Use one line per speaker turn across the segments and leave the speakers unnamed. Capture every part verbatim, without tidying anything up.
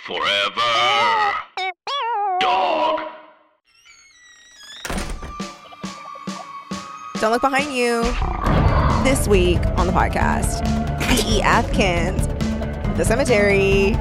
Forever. Dog.
Don't look behind you. This week on the podcast, D E. Athkins, The Cemetery.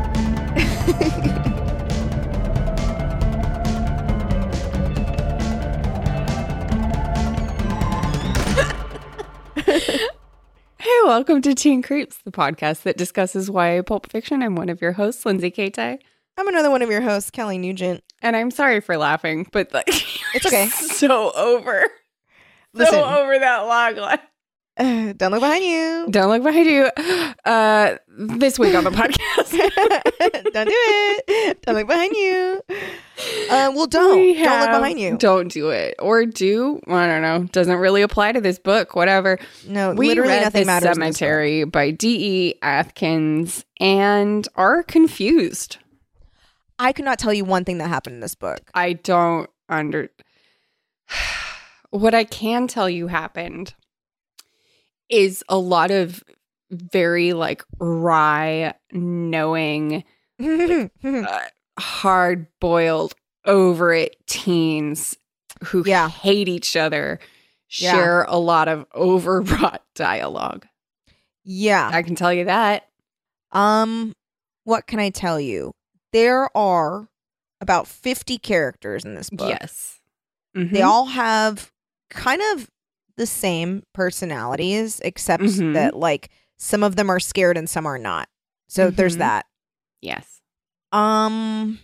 Hey, welcome to Teen Creeps, the podcast that discusses Y A Pulp Fiction. I'm one of your hosts, Lindsay Kate.
I'm another one of your hosts, Kelly Nugent.
And I'm sorry for laughing, but like,
It's okay.
So over.
Listen.
So over that log line.
Uh, don't look behind you.
Don't look behind you. Uh, this week on the podcast.
Don't do it. Don't look behind you. Uh, well, don't.
We
Don't look
have-
behind you.
Don't do it. Or do. I don't know. Doesn't really apply to this book. Whatever.
No,
We
literally
read
nothing
The
matters. in this book.
Cemetery by D E. Athkins and are confused.
I could not tell you one thing that happened in this book.
I don't under. What I can tell you happened is a lot of very like wry, knowing, uh, hard boiled, over it teens who
Yeah.
hate each other
Yeah.
share a lot of overwrought dialogue.
yeah.
I can tell you that.
Um, what can I tell you? There are about fifty characters in this book.
Yes.
They
Mhm.
all have kind of the same personalities, except
Mhm.
that like some of them are scared and some are not. So there's
Mhm.
that.
Yes.
Um,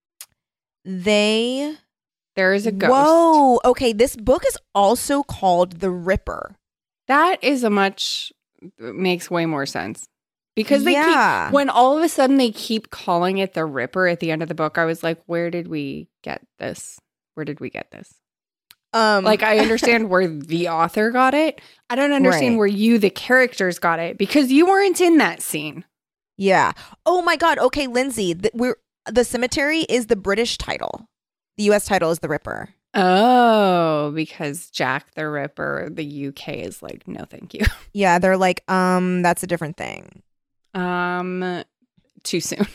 they.
There is a ghost.
Whoa. Okay. This book is also called The Ripper.
That is a much makes way more sense. Because they
Yeah.
keep when all of a sudden they keep calling it the Ripper at the end of the book, I was like, where did we get this? Where did we get this?
Um,
Like, I understand where the author got it. I don't understand
Right.
where you, the characters, got it because you weren't in that scene.
yeah. Oh my God. Okay, Lindsay. Th- we're the cemetery is the British title. The U S title is The Ripper.
Oh, because Jack the Ripper, the U K is like, no, thank you.
Yeah, they're like, um, that's a different thing.
Um, too soon.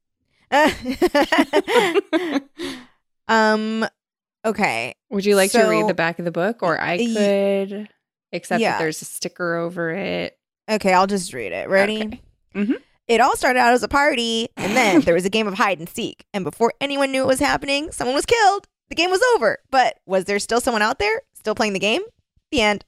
um, okay.
Would you like to
So-
read the back of the book, or I
Y-
could? Except
Yeah.
that there's a sticker over it.
Okay, I'll just read it. Ready?
Okay. Mhm.
It all started out as a party, and then there was a game of hide and seek. And before anyone knew it was happening, someone was killed. The game was over. But was there still someone out there still playing the game? The end.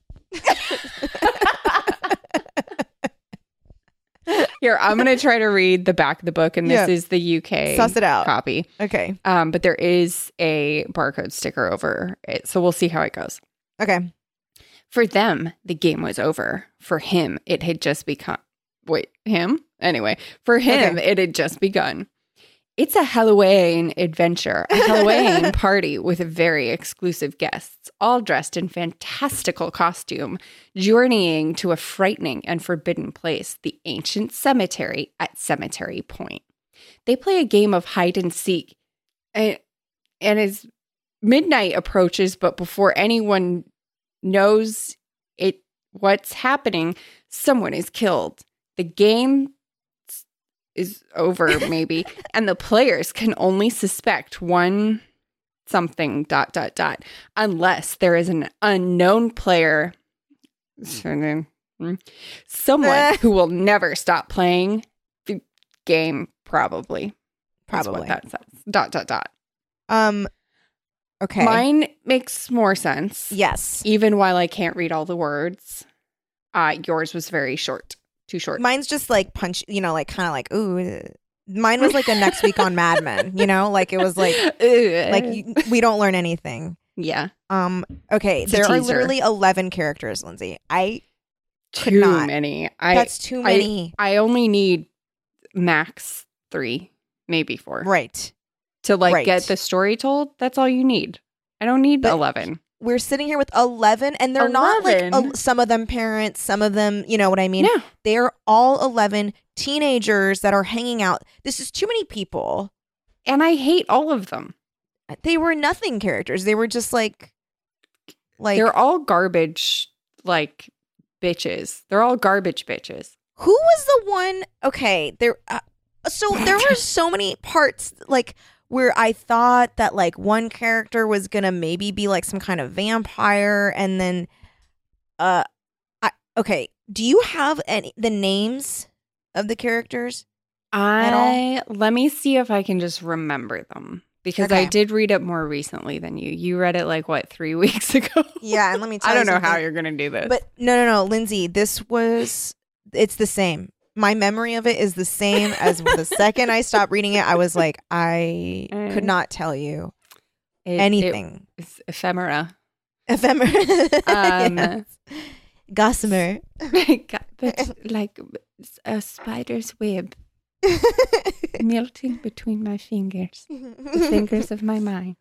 Here, I'm going to try to read the back of the book, and this
Yeah.
is the U K
Suss it out.
copy.
Okay.
Um, but there is a barcode sticker over it, so we'll see how it goes.
Okay.
For them, the game was over. For him, it had just become. Wait, him? Anyway, for him,
Okay.
it had just begun. It's a Halloween adventure, a Halloween party with very exclusive guests, all dressed in fantastical costume, journeying to a frightening and forbidden place, the ancient cemetery at Cemetery Point. They play a game of hide and seek, and, and as midnight approaches, but before anyone knows it, what's happening, someone is killed. The game is over, maybe, and the players can only suspect one something dot dot dot unless there is an unknown player, someone who will never stop playing the game. Probably, That's
Probably.
what that says. Dot dot dot.
Um, okay.
Mine makes more sense,
Yes.
even while I can't read all the words. Uh, yours was very short. Too short.
Mine's just like punch, you know, like kind of like, ooh. Mine was like a next week on Mad Men, you know, like it was like, like you, we don't learn anything.
yeah,
Um, okay.
It's a
There are
teaser.
literally eleven characters, Lindsay. I, Could
too
not.
many. I
that's too many.
I only need max three, maybe four,
Right.
to like
right.
get the story told. That's all you need. I don't need
But-
eleven.
We're sitting here with eleven, and they're not like
eleven?
uh, some of them parents, some of them, you know what I mean?
Yeah,
They're all eleven teenagers that are hanging out. This is too many people.
and I hate all of them.
They were nothing characters. They were just like, like
They're all garbage, like bitches. They're all garbage bitches.
who was the one? Okay, there. Uh, So there were so many parts like where I thought that like one character was gonna maybe be like some kind of vampire, and then, uh, I okay. Do you have any the names of the characters?
I let me see if I can just remember them because I
Okay.
did read it more recently than you. You read it like what three weeks ago?
Yeah, and let me tell
I
you
don't know how
something.
you're gonna do this.
But no, no, no, Lindsay, this was, it's the same. My memory of it is the same as the second I stopped reading it. I was like, I could not tell you
It-
anything.
it- it's ephemera.
Ephemeral.
Um,
Yes. Gossamer.
but like a spider's web melting between my fingers, the fingers of my mind.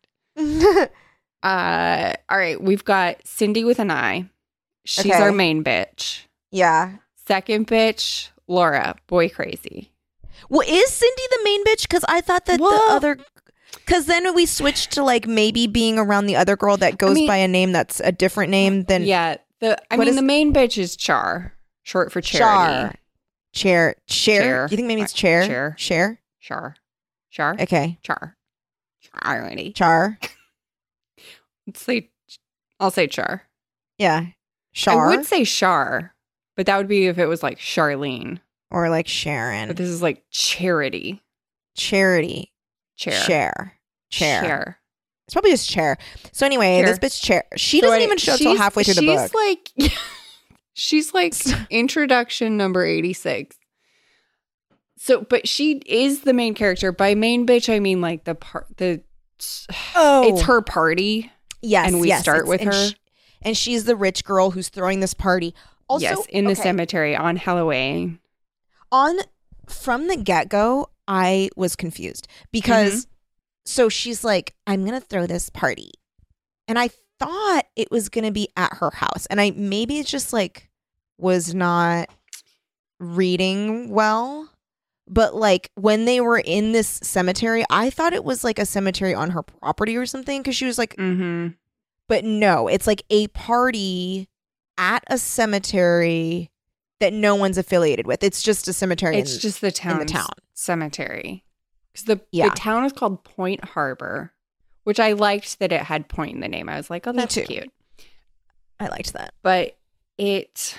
Uh, all right, we've got Cindy with an I. She's
Okay.
our main bitch.
Yeah.
Second bitch, Laura, boy crazy.
Well, is Cindy the main bitch? Because I thought that
Well-
the other. Because then we switched to like maybe being around the other girl that goes
mean-
by a name that's a different name than
yeah, the I
What
mean
is-
the main bitch is Char, short for charity.
Char. Chair. Chair.
Chair.
You think maybe it's chair?
Chair.
Share.
Char, Char,
Okay.
Char, Charity.
Char.
Let's say, I'll say Char.
Yeah. Char.
I would say Char, but that would be if it was like Charlene.
or like Sharon.
But this is like charity.
Charity.
Chair.
Chair. Chair.
Chair.
It's probably just chair. So anyway,
Chair.
this bitch chair. She
So
doesn't
I-
even show up till
she's-
halfway through the book.
She's like, she's like introduction number eighty-six. So, but she is the main character. By main bitch, I mean like the part, the,
Oh,
it's her party.
Yes,
and we
yes,
start
it's-
with
and
her.
she- and she's the rich girl who's throwing this party. Also,
yes, in the
okay,
cemetery on Halloween.
on from the get go, I was confused because
Mm-hmm.
so she's like, "I'm gonna throw this party," and I thought it was gonna be at her house, and I maybe it's just like was not reading well. But like when they were in this cemetery, I thought it was like a cemetery on her property or something because she was like,
Mm-hmm.
but no, it's like a party at a cemetery that no one's affiliated with. It's just a cemetery.
It's
in,
just the town
town.
cemetery. Because the,
Yeah.
the town is called Point Harbor, which I liked that it had point in the name. I was like, oh,
Me
that's
too.
cute.
I liked that.
But it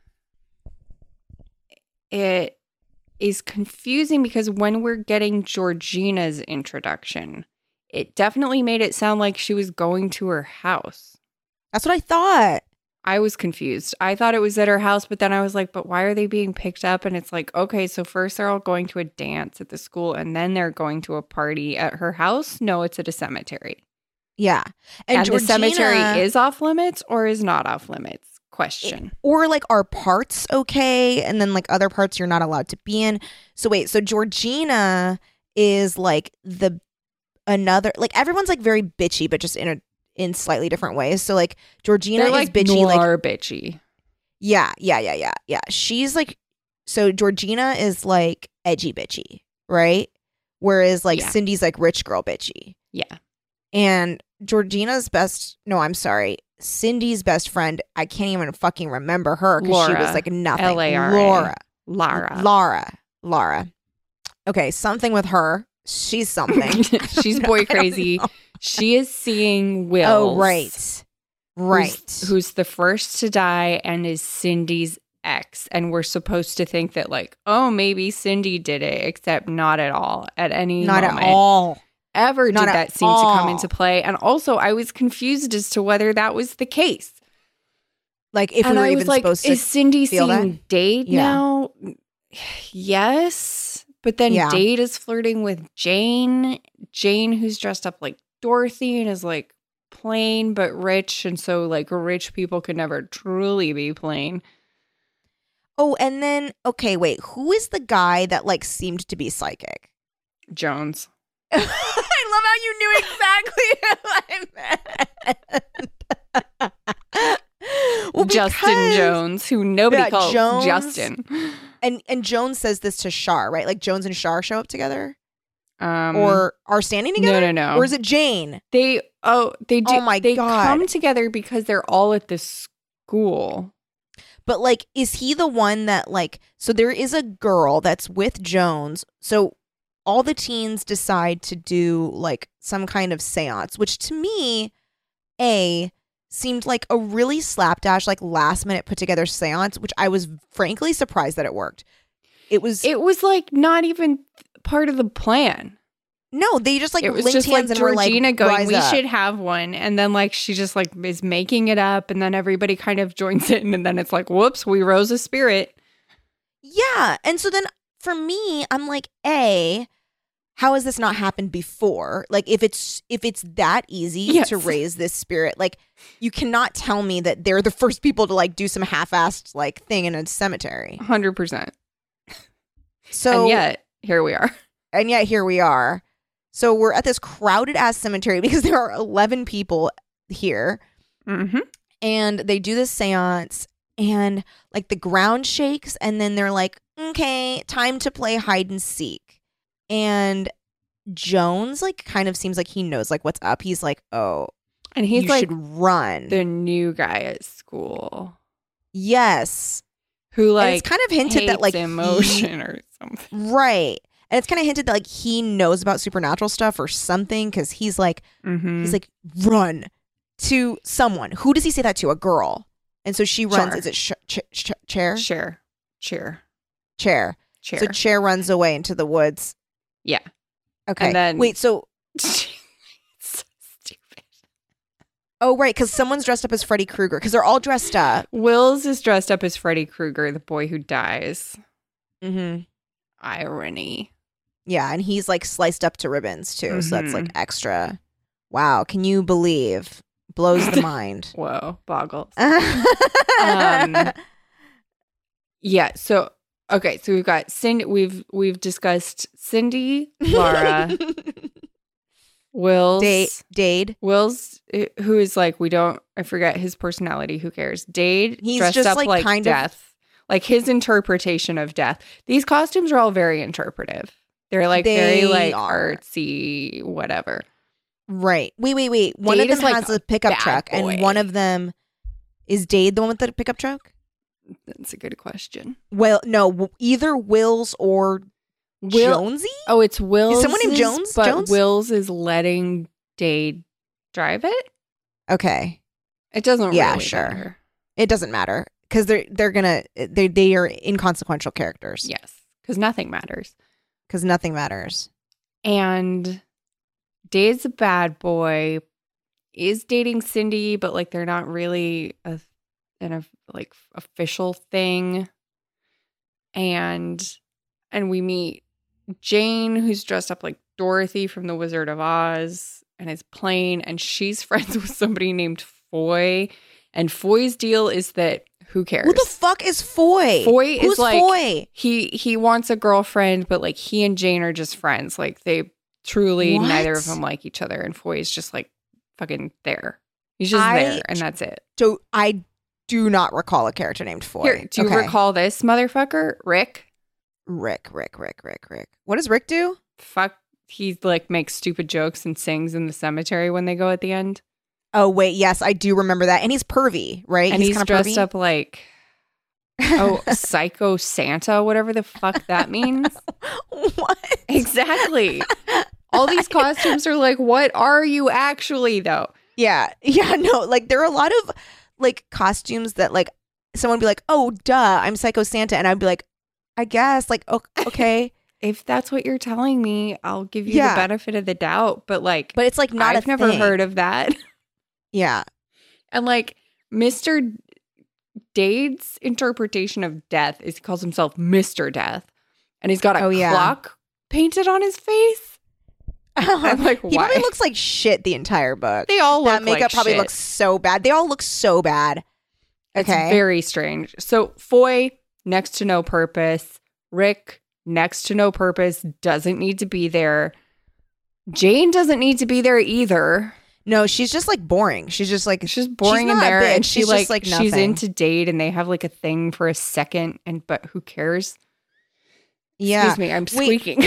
it is confusing because when we're getting Georgina's introduction, it definitely made it sound like she was going to her house.
That's what I thought.
I was confused. I thought it was at her house, but then I was like, but why are they being picked up? And it's like, okay, so first they're all going to a dance at the school and then they're going to a party at her house? No, it's at a cemetery.
Yeah.
And,
And,
the cemetery
Georgina-
is off limits or is not off limits? Question.
or like are parts okay? And then like other parts you're not allowed to be in. So wait, so Georgina is like the another like everyone's like very bitchy, but just in a in slightly different ways. So like Georgina
They're
is
like
bitchy, like
noir bitchy.
yeah, yeah, yeah, yeah, yeah. She's like so Georgina is like edgy bitchy, right? Whereas like
Yeah.
Cindy's like rich girl bitchy.
Yeah.
And Georgina's best, no, I'm sorry, Cindy's best friend, I can't even fucking remember her because she was
Laura.
like nothing.
L A R A.
Laura.
Lara.
Laura. Laura. Okay, something with her. She's something.
She's boy
I don't
crazy.
know.
She is seeing Will.
Oh, right. Right.
Who's, who's the first to die and is Cindy's ex. And we're supposed to think that, like, oh, maybe Cindy did it, except not at all. At any
Not
moment.
at all.
Ever
Not
did
at
that seem to come
all.
into play. And also, I was confused as to whether that was the case.
Like if
and
we were
I
even
was like,
supposed
is
to
Cindy
feel that?
seeing Dade
Yeah.
now? Yes. But then
Yeah.
Dade is flirting with Jane. Jane, who's dressed up like Dorothy and is like plain but rich. And so, like, rich people could never truly be plain.
Oh, and then okay, wait, who is the guy that like seemed to be psychic?
Jones.
I love how you knew exactly who I meant. Well,
Justin
because-
Jones, who nobody
Yeah,
calls
Jones.
Justin.
And and Jones says this to Shar, right? Like Jones and Shar show up together,
Um,
or are standing together.
no, no, no.
Or is it Jane?
They oh they do
Oh my
they
God.
come together because they're all at this school.
But like, is he the one that like, so there is a girl that's with Jones. So all the teens decide to do like some kind of seance, which to me, A, seemed like a really slapdash, like last minute put together seance, which I was frankly surprised that it worked. It was,
It was like not even part of the plan.
no, they just like
It was
linked
just like
hands and were like,
Georgina going,
"Rise
we
up."
should have one. And then like she just like is making it up. And then everybody kind of joins in. And then it's like, whoops, we rose a spirit.
Yeah. And so then for me, I'm like, A, how has this not happened before? Like if it's if it's that easy
Yes.
to raise this spirit, like you cannot tell me that they're the first people to like do some half-assed like thing in a cemetery.
one hundred percent.
So
And yet, here we are.
and yet here we are. So we're at this crowded ass cemetery because there are eleven people here.
Mm-hmm.
And they do this seance and like the ground shakes and then they're like, okay, time to play hide and seek. And Jones like kind of seems like he knows like what's up. He's like, oh,
And he's
you
like
should run.
the new guy at school
Yes.
who
And
like
it's kind of hinted
hates
that like he-
emotion or something.
right. And it's kind of hinted that like he knows about supernatural stuff or something because he's like,
Mm-hmm.
he's like, run to someone. Who does he say that to? A girl. And so she runs.
Char.
Is it sh- ch- ch- chair?
Chair. Chair.
Chair.
Chair.
So Chair runs away into the woods.
Yeah.
Okay.
And then-
Wait, so,
so stupid.
oh, right, because someone's dressed up as Freddy Krueger because they're all dressed up.
Wills is dressed up as Freddy Krueger, the boy who dies.
Mm-hmm.
Irony.
Yeah, and he's like sliced up to ribbons too. So that's like
Mhm.
extra. Wow. Can you believe? Blows the mind.
Whoa, boggles.
um,
Yeah. So okay. So we've got Cindy. We've we've discussed Cindy, Laura, Wills,
Dade. Dade.
Wills, uh, who is like we don't. I forget his personality. Who cares? Dade,
He's
dressed
just,
up
like,
like,
kind of-
death, like his interpretation of death. These costumes are all very interpretive. They're like very
They
like
are.
artsy, whatever.
Right. Wait, wait, wait. One
Dade
of
is,
them
like,
has a pickup
bad
truck,
boy.
and one of them is Dade the one with the pickup truck?
That's a good question.
Well, no, w- either Wills or
Will-
Jonesy.
Oh, it's Wills.
someone named Jones?
But
Jones?
Wills is letting Dade drive it.
Okay.
It doesn't
Yeah,
really
sure.
matter.
It doesn't matter because they're they're gonna they they are inconsequential characters
Yes, because nothing matters.
because nothing matters.
And Dade's a bad boy, is dating Cindy, but like they're not really a an a, like official thing. And and we meet Jane, who's dressed up like Dorothy from The Wizard of Oz, and is plain, and she's friends with somebody named Foy. And Foy's deal is that who cares?
Who the fuck is Foy?
Foy is
Who's
like-
Foy?
he he wants a girlfriend, but like he and Jane are just friends. Like they truly
What?
neither of them like each other, and Foy is just like fucking there. He's just
I-
there, and that's it.
So I do not recall a character named Foy.
Here, do you
Okay.
recall this motherfucker, Rick?
Rick, Rick, Rick, Rick, Rick. What does Rick do?
Fuck, he like makes stupid jokes and sings in the cemetery when they go at the end,
Oh wait, yes, I do remember that. And he's pervy, right?
and he's,
kinda
dressed
pervy?
up like oh psycho Santa, whatever the fuck that means.
What?
Exactly. All these costumes are like, what are you actually though?
Yeah, yeah, no, like there are a lot of like costumes that like someone would be like, "Oh, duh, I'm Psycho Santa," and I'd be like, "I guess, like, o- okay,"
If that's what you're telling me, I'll give you
Yeah.
the benefit of the doubt. But like,
but it's like not
I've
a
never
thing.
heard of that.
Yeah,
And like, Mister Dade's interpretation of death is he calls himself Mister Death, and he's got a
Oh, yeah.
clock painted on his face. I'm like,
he
why?
probably looks like shit the entire book.
They all look
That makeup
like
probably
shit.
looks so bad. They all look so bad.
It's
Okay.
very strange. So Foy, next to no purpose. Rick, next to no purpose, doesn't need to be there. Jane doesn't need to be there either.
No, she's just like boring. She's just like
She's just boring in
not a
there,
bitch.
and she
She's
like,
just, like,
she's
nothing.
into Dade, and they have like a thing for a second. And but who cares?
yeah.
Excuse me, I'm
Wait.
squeaking.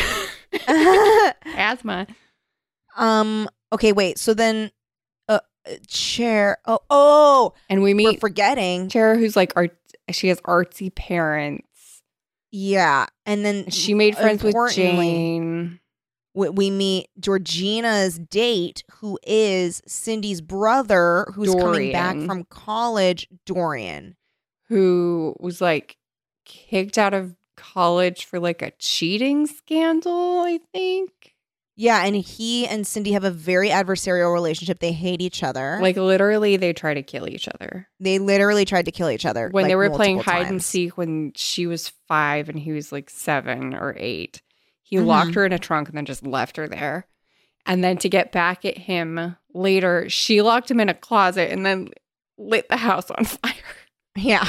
Asthma.
um. Okay. Wait. So then, uh, Chair. Oh. Oh.
And we
We're
meet
forgetting.
Tara, who's like art. She has artsy parents.
Yeah. And then
She made friends with
importantly,
Jane.
we, we meet Georgina's date, who is Cindy's brother, who's coming back
Dorian.
from college, Dorian.
Who was like kicked out of college for like a cheating scandal, I think.
Yeah, and he and Cindy have a very adversarial relationship. They hate each other.
Like literally they try to kill each other.
They literally tried to kill each other
When
like,
they were playing
multiple
hide and
times.
seek when she was five and he was like seven or eight, he
Mhm.
locked her in a trunk and then just left her there. And then to get back at him later, she locked him in a closet and then lit the house on fire.
Yeah.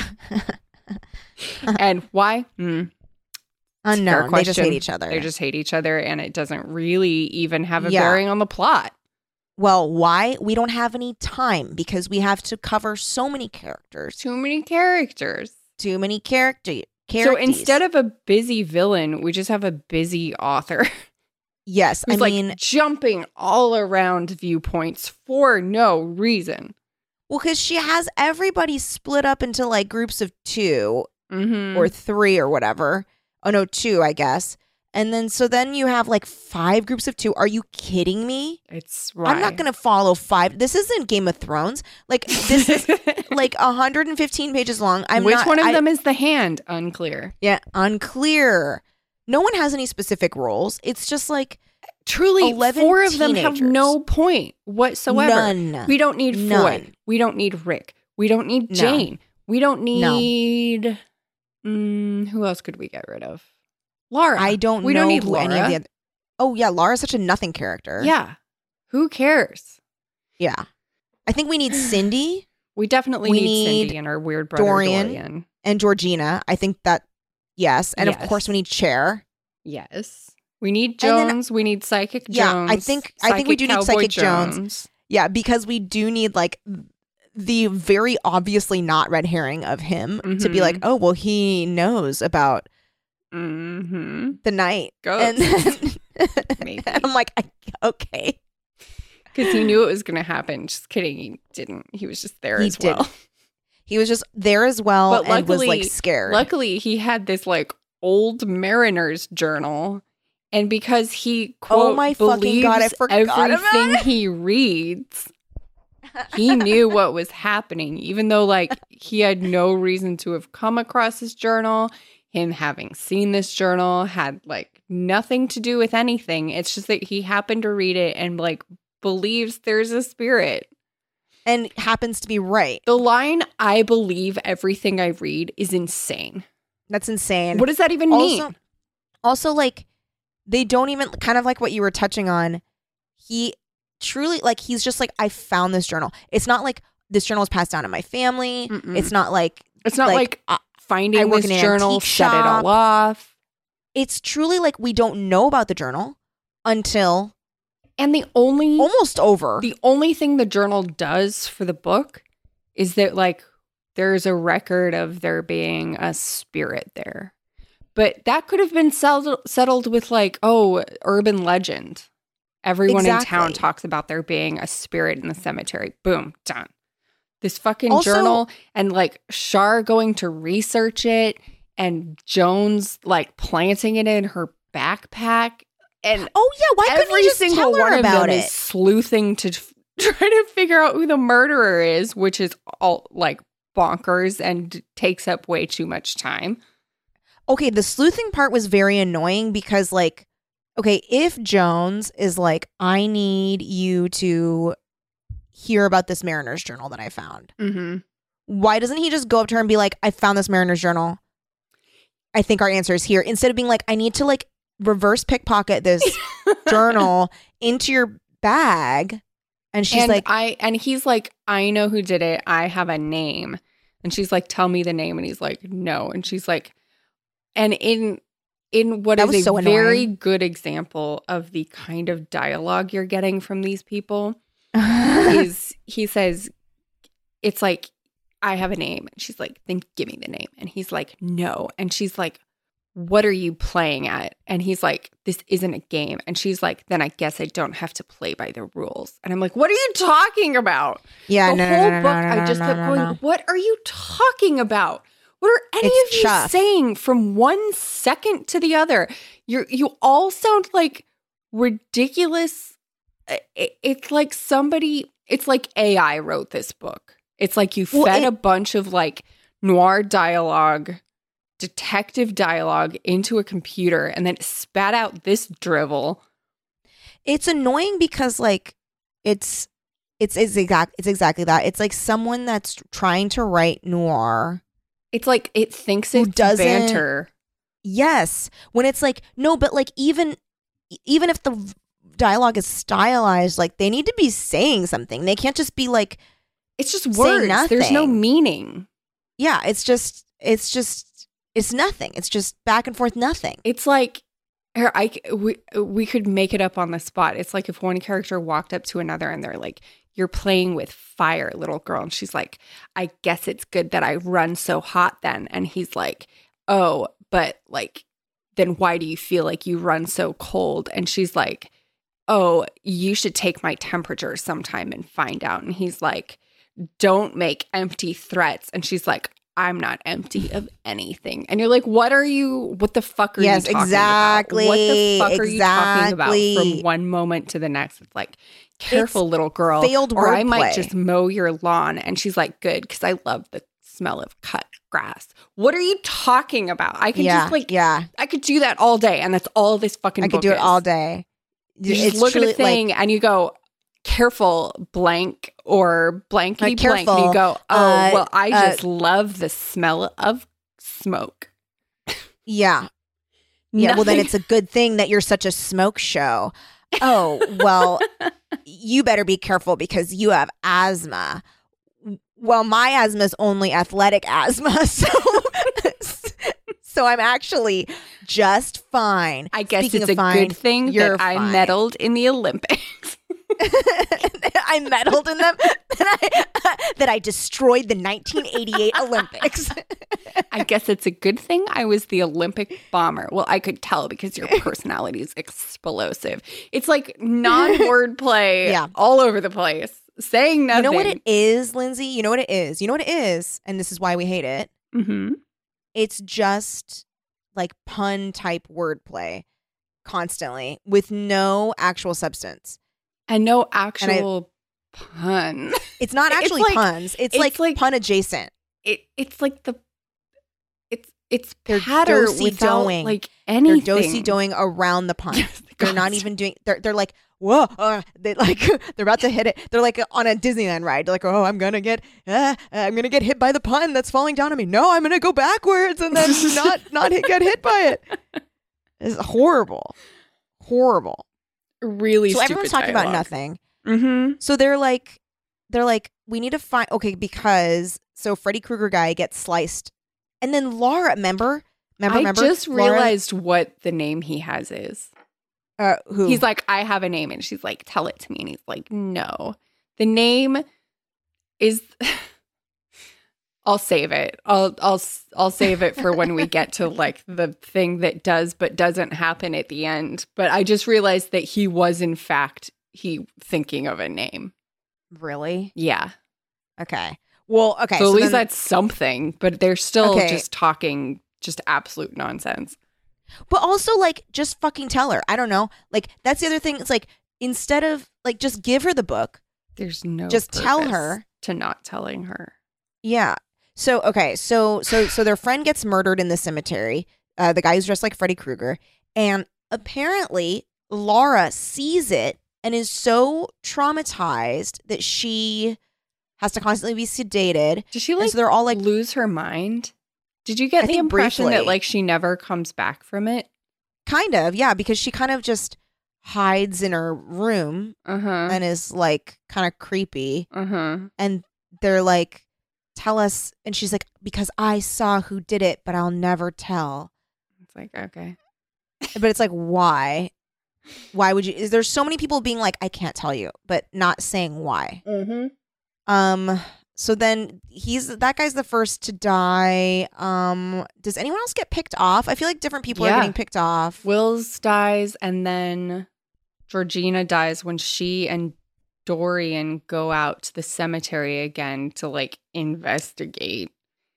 And why? Hmm. Fair
Unknown. They just hate
question.
each other.
They just hate each other, and it doesn't really even have a
Yeah.
bearing on the plot.
Well, why? We don't have any time because we have to cover so many characters.
Too many characters.
Too many character
So instead of a busy villain, we just have a busy author
yes, I
who's like
mean,
jumping all around viewpoints for no reason.
well, because she has everybody split up into like groups of two
Mm-hmm.
or three or whatever. Oh no, two, I guess. And then so then you have like five groups of two. Are you kidding me?
It's right.
I'm not gonna follow five. This isn't Game of Thrones. Like this is like one hundred fifteen pages long. I'm
Which
not,
one of
I-
them is the hand? Unclear.
Yeah, unclear. No one has any specific roles. It's just like
Truly,
eleven
four of them have
teenagers.
no point whatsoever.
none.
We don't need Foy.
None.
We don't need Rick. We don't need
No.
Jane. We don't
No.
need. Mm, who else could we get rid of? Laura.
I don't
we
know
don't need
who
Laura.
any of the other. Oh yeah, Laura's such a nothing character.
Yeah. Who cares?
Yeah. I think we need Cindy
We definitely
We
need,
need
Cindy and our weird brother
Dorian.
Dorian.
and Georgina. I think that yes. And of
Yes.
course we need Cher.
Yes. We need
And then-
Jones. we need Psychic
Yeah,
Jones.
I think- I think we do need
Cowboy
Psychic Jones. Yeah, because we do need like the very obviously not red herring of him to be
Mhm.
like, oh well, he knows about
Mm-hmm.
the night.
Ghosts.
And then
Maybe.
and I'm like, I, okay.
Because he knew it was going to happen. Just kidding. He didn't. He was just there
He
as
didn't.
well.
He was just there as well
But
and was like
luckily-
scared.
Luckily, he had this like old mariner's journal. And because he, quote,
Oh my fucking
believes
God, I forgot about
everything
it.
he reads, he knew what was happening, even though like he had no reason to have come across his journal. Him having seen this journal had like nothing to do with anything. It's just that he happened to read it and like believes there's a spirit.
and happens to be right.
The line, I believe everything I read, is insane.
That's insane.
What does that even
also,
mean?
also, like, they don't even kind of like what you were touching on. He truly, like, he's just like, I found this journal. It's not like this journal was passed down in my family.
Mm-mm.
It's not like
It's not like,
like, I
finding
work
this
in an
journal,
antique
shut it
shop.
all off.
it's truly like we don't know about the journal until
And the only
almost over.
the only thing the journal does for the book is that like there's a record of there being a spirit there. But that could have been settled settled with like, oh, urban legend. Everyone in town
Exactly.
talks about there being a spirit in the cemetery. Boom, done. This fucking
Also-
journal and like Shar going to research it and Jones like planting it in her backpack. And
oh yeah, why couldn't
every
he just
single
tell her
one of
about
them
it?
is sleuthing to f- try to figure out who the murderer is, which is all like bonkers and takes up way too much time.
Okay, the sleuthing part was very annoying because, like, okay, if Jones is like, I need you to hear about this Mariner's Journal that I found,
Mm-hmm.
why doesn't he just go up to her and be like, I found this Mariner's Journal. I think our answer is here. Instead of being like, I need to, like, reverse pickpocket this journal into your bag. And she's
and
like,
I and he's like, I know who did it. I have a name. And she's like, tell me the name. And he's like, no. And she's like, and in in what
That
is
was
a
so
very
annoying.
good example of the kind of dialogue you're getting from these people is he says, it's like, I have a name. And she's like, then give me the name. And he's like, no. And she's like, what are you playing at? And he's like, this isn't a game. And she's like, then I guess I don't have to play by the rules. And I'm like, what are you talking about?
yeah,
the
no, no,
whole
no, no,
book,
no, no,
I just
no,
kept
no,
going,
no.
what are you talking about? What are any
It's
of you
chuff.
saying from one second to the other? You you all sound like ridiculous. It, it's like somebody, it's like A I wrote this book. It's like you
Well,
fed
it-
a bunch of like noir dialogue, detective dialogue into a computer and then spat out this drivel.
It's annoying because like it's it's it's exact it's exactly that. It's like someone that's trying to write noir.
It's like it thinks
Who
it's
doesn't-
banter.
Yes, when it's like no, but like even even if the v- dialogue is stylized, like they need to be saying something. They can't just be like,
It's just
say
words. There's no
nothing.
meaning.
yeah, it's just it's just it's nothing. It's just back and forth nothing.
It's like here, I c- we we could make it up on the spot. It's like if one character walked up to another and they're like, "You're playing with fire, little girl," and she's like, "I guess it's good that I run so hot then," and he's like, "Oh, but like, then why do you feel like you run so cold?" And she's like, "Oh, you should take my temperature sometime and find out," and he's like, "Don't make empty threats," and she's like, "I'm not empty of anything." And you're like, what are you, what the fuck are
Yes,
you talking
exactly,
about? What the fuck are you talking about
exactly.
from one moment to the next? It's like, careful, little girl.
failed
or I might
wordplay.
just mow your lawn. And she's like, good, because I love the smell of cut grass. What are you talking about? I could
yeah,
just like,
yeah.
I could do that all day. And that's all this fucking
I could
book
do it
is.
all day.
You just
It's
look at
truly,
a thing and you go, careful, blank or blankety
Like,
blank. And you
careful,
go, oh,
uh,
well, I
uh,
just love the smell of smoke.
Yeah. Yeah, well, then
Nothing-
it's a good thing that you're such a smoke show. Oh, well, you better be careful because you have asthma. Well, my asthma is only athletic asthma, so so I'm actually just fine.
I guess
Speaking
it's
of
a
fine,
good thing
you're
that I
fine.
medaled in the Olympics.
I medaled in them, that I, that I destroyed the nineteen eighty-eight Olympics.
I guess it's a good thing I was the Olympic bomber. Well, I could tell because your personality is explosive. It's like non-wordplay
Yeah.
all over the place, saying nothing.
You know what it is, Lindsay? You know what it is? You know what it is? And this is why we hate it.
Mm-hmm.
It's just like pun type wordplay constantly with no actual substance.
And no actual pun.
It's not
It's
actually
like-
puns. It's,
it's
like,
like-
pun adjacent.
It it's like the it's it's
They're
patter
do-si
without
doing.
like
They're
anything.
do-si doing around the pun.
Yes,
They're not even doing. They're they're like whoa. Uh, they like they're about to hit it. They're like on a Disneyland ride. They're like oh I'm gonna get uh, I'm gonna get hit by the pun that's falling down on me. No, I'm gonna go backwards and then not not hit, get hit by it. It's horrible, horrible.
really
So
stupid
everyone's talking about
dialogue.
nothing.
Mm-hmm.
So they're like, they're like, we need to find okay because so Freddy Krueger guy gets sliced, and then Laura, remember, remember,
I
remember,
just
Laura,
realized what the name he has is.
uh, who
He's like, I have a name. And she's like, tell it to me. And he's like, no. The name is I'll save it. I'll I'll I'll save it for when we get to like the thing that does but doesn't happen at the end. But I just realized that he was in fact he thinking of a name.
really
Yeah.
okay. Well, okay.
so at least
then-
that's something, but they're still
Okay.
just talking just absolute nonsense.
but also like just fucking tell her. I don't know. Like that's the other thing. It's like instead of like just give her the book.
There's no
Just tell
purpose
her.
to not telling her.
Yeah. So okay. So so so their friend gets murdered in the cemetery. Uh, the guy who's dressed like Freddy Krueger, and apparently Laura sees it and is so traumatized that she has to constantly be sedated.
Does she
And
like,
so they're all like,
lose her mind? Did you get
I
the
think
impression
briefly.
that like she never comes back from it?
kind of, yeah, because she kind of just hides in her room
Uh-huh.
and is like kind of creepy.
Uh-huh.
And they're like, tell us. And she's like, because I saw who did it, but I'll never tell.
It's like, okay.
But it's like, why? Why would you? Is there so many people being like, I can't tell you, but not saying why?
Mm-hmm.
Um. So then he's that guy's the first to die. Um. Does anyone else get picked off? I feel like different people
Yeah.
are getting picked off.
Wills dies and then Georgina dies when she and Dorian go out to the cemetery again to like investigate.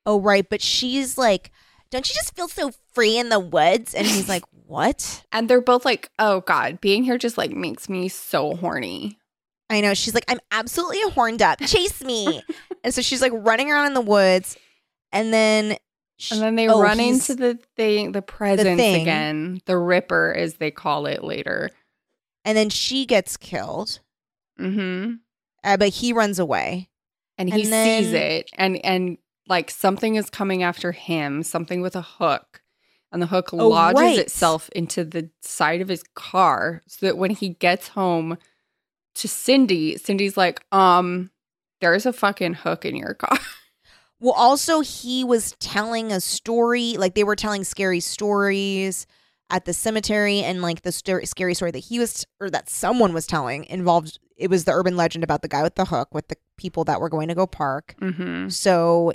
oh, right. But she's like, don't you just feel so free in the woods? And he's like, what?
And they're both like, oh, God, being here just like makes me so horny.
I know. She's like, I'm absolutely horned up. Chase me. And so she's like running around in the woods. And then.
And then they
oh,
run
he's-
into the thing, the presence
thing.
again. The Ripper, as they call it later.
And then she gets killed.
Mm-hmm.
Uh, but he runs away.
And he
And then-
sees it. And, and like something is coming after him, something with a hook. And the hook
Oh,
lodges
right.
itself into the side of his car so that when he gets home to Cindy, Cindy's like, um, there's a fucking hook in your car.
Well, also, he was telling a story. Like, they were telling scary stories at the cemetery. And, like, the st- scary story that he was, or that someone was telling involved, it was the urban legend about the guy with the hook with the people that were going to go park.
Mm-hmm.
So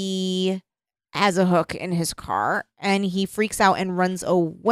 he has a hook in his car and he freaks out and runs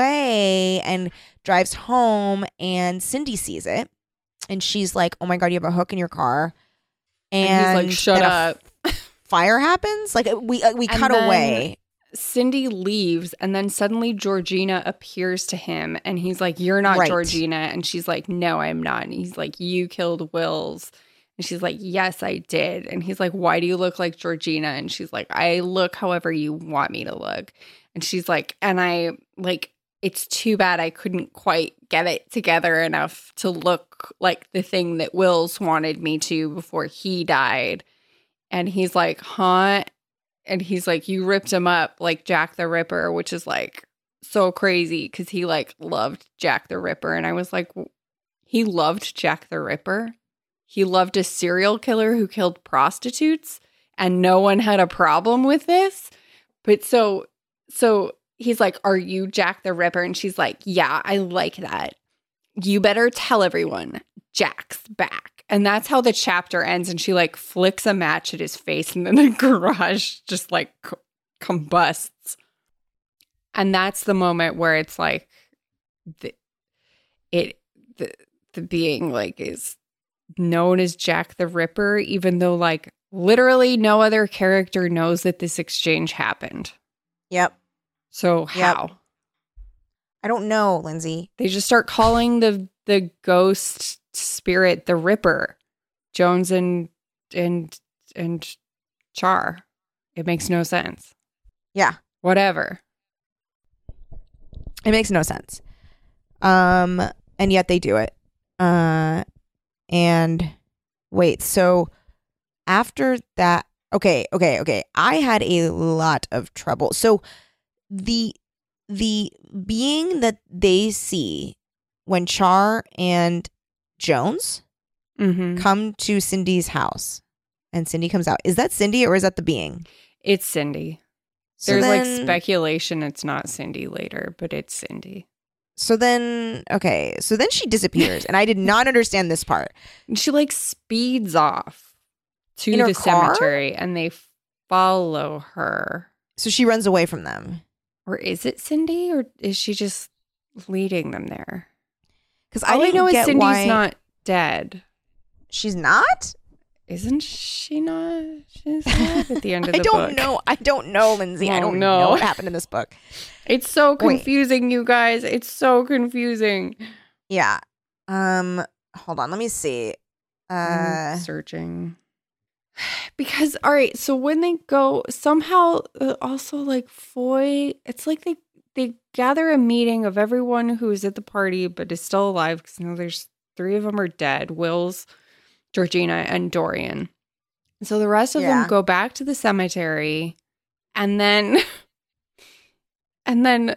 away and drives home. And Cindy sees it and she's like, oh my God, you have a hook in your car. And,
And he's like, shut
then a
up.
f- fire happens. Like we uh, we
And
cut
then
away.
Cindy leaves, and then suddenly Georgina appears to him, and he's like, you're not
Right.
Georgina. And she's like, no, I'm not. And he's like, you killed Wills. And she's like, yes, I did. And he's like, why do you look like Georgina? And she's like, I look however you want me to look. And she's like, and I like, it's too bad I couldn't quite get it together enough to look like the thing that Wills wanted me to before he died. And he's like, huh? And he's like, you ripped him up like Jack the Ripper, which is like so crazy because he like loved Jack the Ripper. And I was like, he loved Jack the Ripper? He loved a serial killer who killed prostitutes and no one had a problem with this? But so, so he's like, are you Jack the Ripper? And she's like, yeah, I like that. You better tell everyone Jack's back. And that's how the chapter ends. And she like flicks a match at his face and then the garage just like c- combusts. And that's the moment where it's like the, it the the being like is known as Jack the Ripper, even though like literally no other character knows that this exchange happened.
Yep.
So
Yep.
how?
I don't know, Lindsay.
They just start calling the the ghost spirit the Ripper, Jones and and and Char. It makes no sense.
Yeah.
Whatever.
It makes no sense. Um, and yet they do it. Uh, and wait, so after that, okay, okay, okay. I had a lot of trouble. So the the being that they see when Char and Jones
Mm-hmm.
come to Cindy's house, and Cindy comes out. Is that Cindy or is that the being?
It's Cindy.
So
There's like
then-
speculation it's not Cindy later, but it's Cindy.
So then, okay, so then she disappears, and I did not understand this part.
And she like speeds off to
In her
the
car?
cemetery and they follow her.
So she runs away from them.
Or is it Cindy or is she just leading them there?
Because I
All I,
didn't
know is
get
Cindy's
why
not dead.
she's not.
Isn't she not? She's not at the end of
I
the
don't
book.
know. I don't know, Lindsay. I
Oh,
don't
no.
know what happened in this book.
It's so
Wait.
confusing, you guys. It's so confusing.
Yeah. Um. Hold on. Let me see.
I'm
Uh.
searching. Because, all right, so when they go, somehow uh, also like Foy, it's like they they gather a meeting of everyone who is at the party but is still alive because you know there's three of them are dead. Will's, Georgina, and Dorian. So the rest of
Yeah.
them go back to the cemetery, and then and then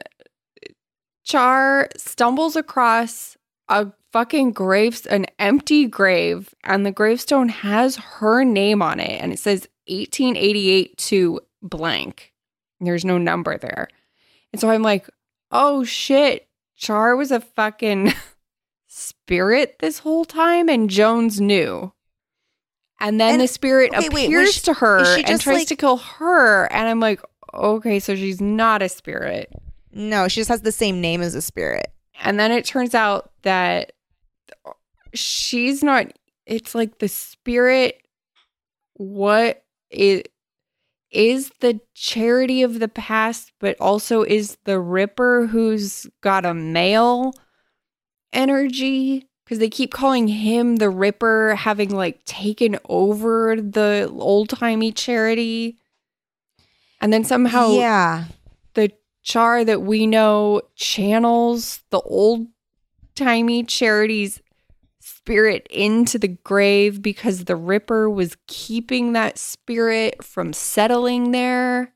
Char stumbles across a fucking graves, an empty grave, and the gravestone has her name on it, and it says eighteen eighty-eight to blank. There's no number there. And so I'm like, oh shit, Char was a fucking spirit this whole time, and Jones knew. And then
And-
the spirit
okay, wait,
appears
was she-
to her
is she
and
just,
tries
like-
to kill her. And I'm like, okay, so she's not a spirit.
No, she just has the same name as a spirit.
And then it turns out that she's not, it's like the spirit, what is, is the Charity of the past, but also is the Ripper who's got a male energy? Because they keep calling him the Ripper, having like taken over the old-timey Charity. And then somehow
yeah.
the Char that we know channels the old-timey Charity's spirit into the grave because the Ripper was keeping that spirit from settling there.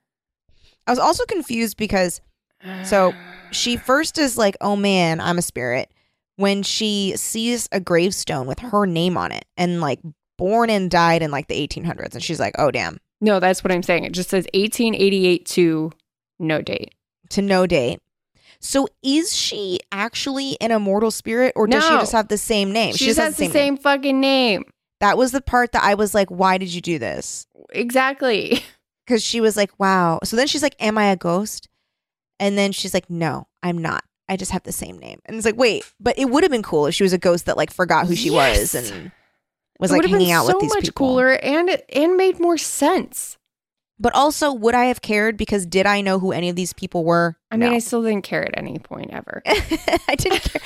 I was also confused because, so she first is like, oh man, I'm a spirit. When she sees a gravestone with her name on it and like born and died in like the eighteen hundreds. And she's like, oh, damn.
No, that's what I'm saying. It just says eighteen eighty-eight to no date.
To no date. So is she actually an immortal spirit or does she
No.
just have the same name?
She, just has the same,
name.
fucking name.
That was the part that I was like, why did you do this?
Exactly.
Because she was like, wow. So then she's like, am I a ghost? And then she's like, no, I'm not. I just have the same name. And it's like, wait, but it would have been cool if she was a ghost that like forgot who she
Yes.
was and was
It
like
would've
hanging
been
out
so
with these
much
people.
cooler and it and made more sense.
But also, would I have cared? Because did I know who any of these people were?
I mean,
No.
I still didn't care at any point ever.
I didn't care.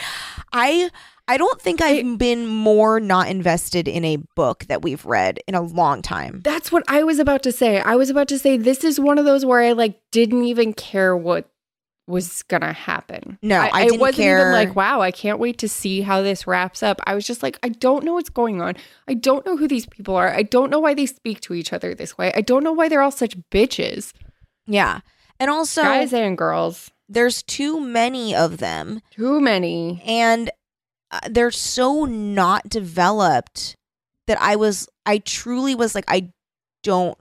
I I don't think I've been more not invested in a book that we've read in a long time.
That's what I was about to say. I was about to say this is one of those where I like didn't even care what was gonna happen.
No, I
it
didn't
wasn't
care.
even like, wow, I can't wait to see how this wraps up. I was just like, I don't know what's going on. I don't know who these people are. I don't know why they speak to each other this way. I don't know why they're all such bitches.
Yeah. And also,
Guys and girls.
there's too many of them.
Too many.
And uh, they're so not developed that I was, I truly was like, I don't,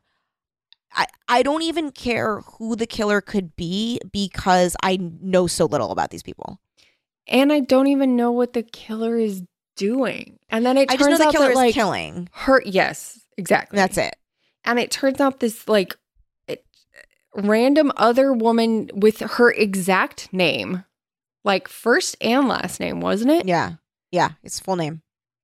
I, I don't even care who the killer could be because I know so little about these people.
And I don't even know what the killer is doing. And then it
I
turns
just know the
out
killer
that
is
like
killing.
her, yes, exactly.
That's it.
And it turns out this like it, random other woman with her exact name, like first and last name, wasn't it?
Yeah. Yeah. It's full name.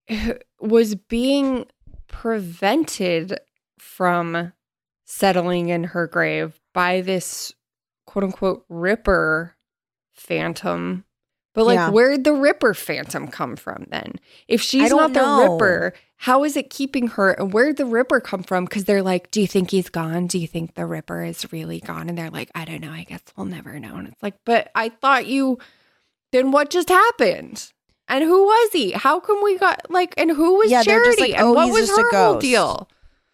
Was being prevented from settling in her grave by this quote unquote Ripper phantom. But like,
Yeah.
where'd the Ripper phantom come from then? If she's
I
not
don't
the
know.
Ripper, how is it keeping her? And where'd the Ripper come from? Because they're like, do you think he's gone? Do you think the Ripper is really gone? And they're like, I don't know. I guess we'll never know. And it's like, but I thought you, then what just happened? And who was he? How come we got like, and who was
Yeah, they're
Charity?
just like,
and
oh,
what
he's
was
just a
her whole
ghost.
deal?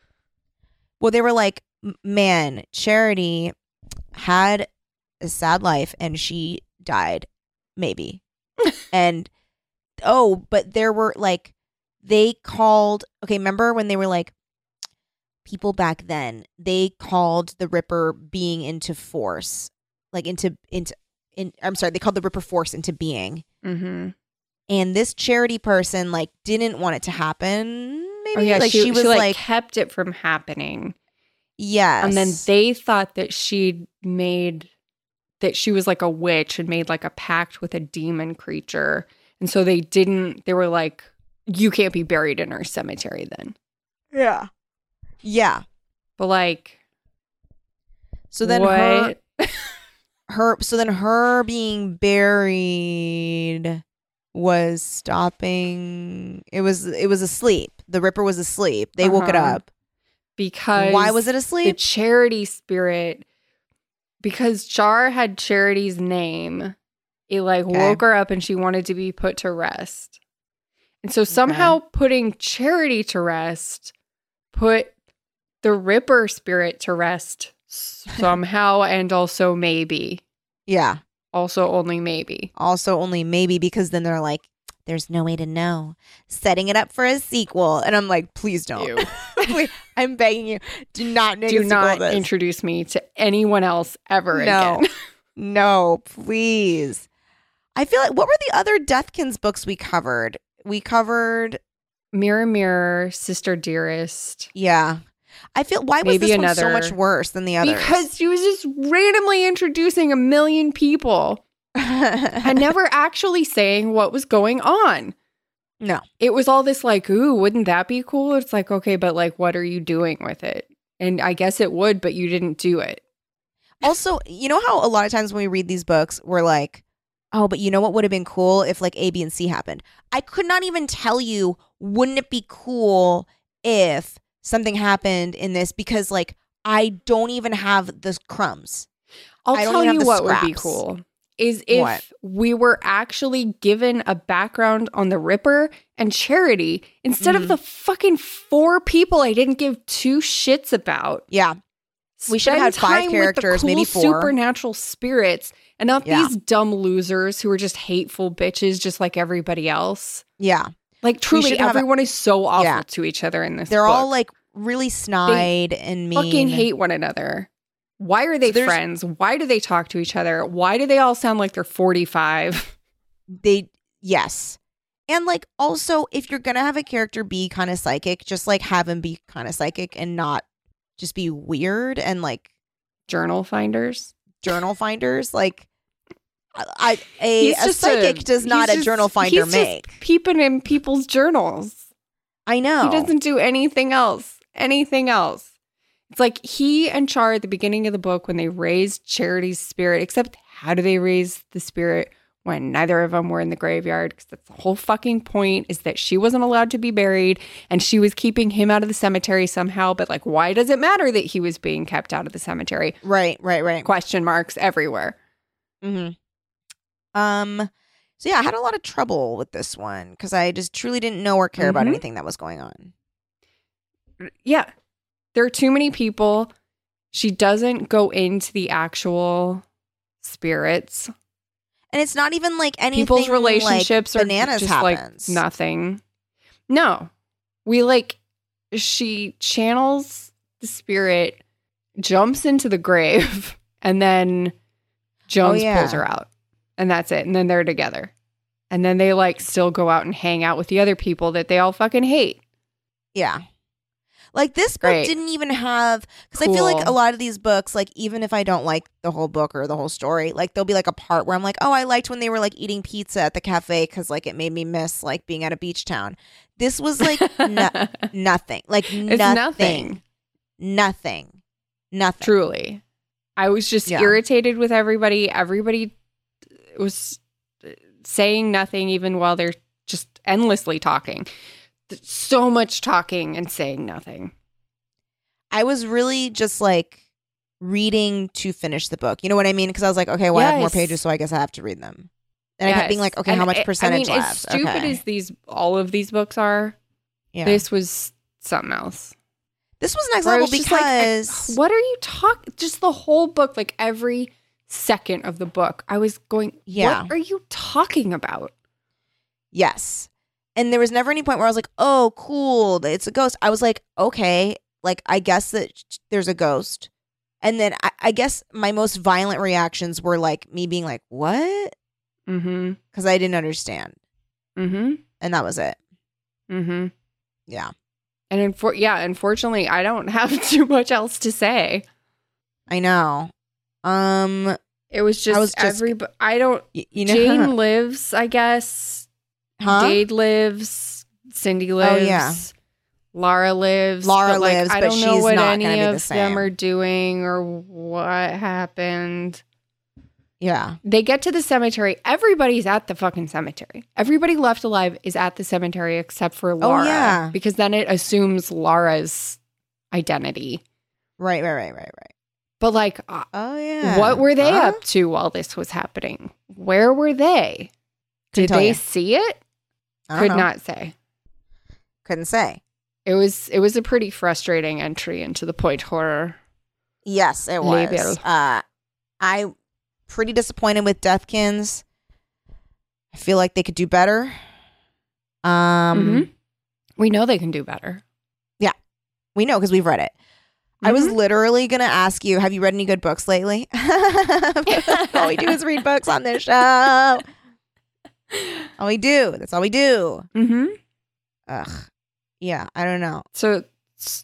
Well, they were like, "M- man, Charity had a sad life and she died, maybe. And, oh, but there were like, they called, okay, remember when they were like, people back then, they called the Ripper being into force, like into, into, in, I'm sorry, they called the Ripper force into being.
Mm-hmm.
And this Charity person, like, didn't want it to happen. Maybe
Oh yeah,
like
she,
she, was
she, like,
like,
kept it from happening.
yes.
And then they thought that she'd made, that she was like a witch and made like a pact with a demon creature. And so they didn't, they were like, you can't be buried in our cemetery then.
yeah. Yeah.
But like,
So then her,
what?
her, so then her being buried was stopping. It was, it was asleep. The Ripper was asleep. They woke it
Uh-huh.
up.
Because
Why was it
the
asleep?
Charity spirit, because Char had Charity's name, it like
Okay.
woke her up and she wanted to be put to rest. And so somehow putting Charity to rest put the Ripper spirit to rest somehow and also maybe.
Yeah.
Also only maybe.
Also only maybe because then they're like, there's no way to know. Setting it up for a sequel. And I'm like, please don't.
Ew.
Wait, I'm begging you. Do not make
Do
a sequel of
not
this.
introduce me to anyone else ever
No.
again.
No, please. I feel like, what were the other Deathkins books we covered? We covered,
Mirror, mirror, sister dearest.
yeah. I feel, why was
Maybe
this one so
another-
much worse than the others?
Because she was just randomly introducing a million people and never actually saying what was going on.
No.
It was all this like, ooh, wouldn't that be cool? It's like, okay, but like, what are you doing with it? And I guess it would, but you didn't do it.
Also, you know how a lot of times when we read these books, we're like, oh, but you know what would have been cool if like A, B, and C happened? I could not even tell you, wouldn't it be cool if something happened in this? Because like, I don't even have the crumbs.
I'll
I don't
tell
even have
you
the
what would be
scraps.
cool is if
What?
we were actually given a background on the Ripper and Charity instead
Mhm.
of the fucking four people I didn't give two shits about.
Yeah. We should have
Spend
had five
time
characters,
with the cool
maybe four.
supernatural spirits, and not
Yeah.
these dumb losers who are just hateful bitches, just like everybody else.
Yeah.
Like truly,
should have a-
everyone is so awful
Yeah.
to each other in this.
They're
book.
all like really snide and mean.
fucking hate one another. Why are they
So there's-
friends? Why do they talk to each other? Why do they all sound like they're forty-five?
They, yes. And like also, if you're going to have a character be kind of psychic, just like have him be kind of psychic and not just be weird and like
Journal finders.
journal finders. Like, I, a,
He's
a
just
psychic
a-
does not
he's
a
just-
journal finder
he's
make.
Just peeping in people's journals.
I know.
He doesn't do anything else. Anything else. It's like he and Char at the beginning of the book when they raised Charity's spirit, except how do they raise the spirit when neither of them were in the graveyard? Because that's the whole fucking point, is that she wasn't allowed to be buried and she was keeping him out of the cemetery somehow. But like, why does it matter that he was being kept out of the cemetery?
Right, right, right.
Question marks everywhere.
Mm-hmm. Um. So yeah, I had a lot of trouble with this one because I just truly didn't know or care about
Mhm.
anything that was going on.
Yeah. There are too many people. She doesn't go into the actual spirits.
And it's not even like anything.
People's relationships
like
are
bananas
just
happens.
like nothing. No. We like, she channels the spirit, jumps into the grave, and then Jones
Oh, yeah.
pulls her out. And that's it. And then they're together. And then they like still go out and hang out with the other people that they all fucking hate.
Yeah. Like this book
Great.
didn't even have, because I feel like
Cool.
a lot of these books, like even if I don't like the whole book or the whole story, like there'll be like a part where I'm like, oh, I liked when they were like eating pizza at the cafe because like it made me miss like being at a beach town. This was like no- nothing, like
It's
nothing,
nothing.
nothing, nothing.
Truly. I was just
Yeah.
irritated with everybody. Everybody was saying nothing even while they're just endlessly talking. So much talking and saying nothing.
I was really just like reading to finish the book. You know what I mean? Because I was like, okay, well, I have more
Yes.
pages, so I guess I have to read them. And I kept being
Yes.
like, okay,
And
how much
I-
percentage
I mean,
left?
as stupid
Okay.
as these, all of these books are,
Yeah.
this was something else.
This was next
Where I
level
was just like, I-
because
what are you talking? Just the whole book, like every second of the book, I was going,
Yeah.
what are you talking about?
yes. And there was never any point where I was like, oh, cool, it's a ghost. I was like, okay, like I guess that there's a ghost. And then I, I guess my most violent reactions were like me being like, what?
Mm-hmm.
Because I didn't understand.
Mm-hmm.
And that was it.
Mm-hmm.
Yeah.
And infor- yeah, unfortunately, I don't have too much else to say.
I know. Um,
It was just,
was just-
every. I don't.
y- you know,
Jane lives, I guess.
huh?
Dade lives. Cindy lives.
Oh, yeah.
Laura lives.
Laura
but, like,
lives,
I
but
don't know
she's
what
not
any
gonna be the
of them
same.
are doing or what happened.
Yeah.
They get to the cemetery. Everybody's at the fucking cemetery. Everybody left alive is at the cemetery except for Laura.
Oh, yeah.
Because then it assumes Laura's identity.
Right, right, right, right, right.
But like, uh,
Oh, yeah.
what were they
Huh?
up to while this was happening? Where were they? Did
Couldn't tell
they
you.
see it?
I don't
Could
know.
not say.
Couldn't say.
It was it was a pretty frustrating entry into the point horror.
Yes, it was.
Label.
Uh, I pretty disappointed with Deathkins. I feel like they could do better. Um,
Mhm. We know they can do better.
we know because we've read it. I was
Mhm.
literally gonna ask you, have you read any good books lately? All we do is read books on this show. All we do. That's all we do.
Mm-hmm.
Ugh. Yeah, I don't know.
So, s-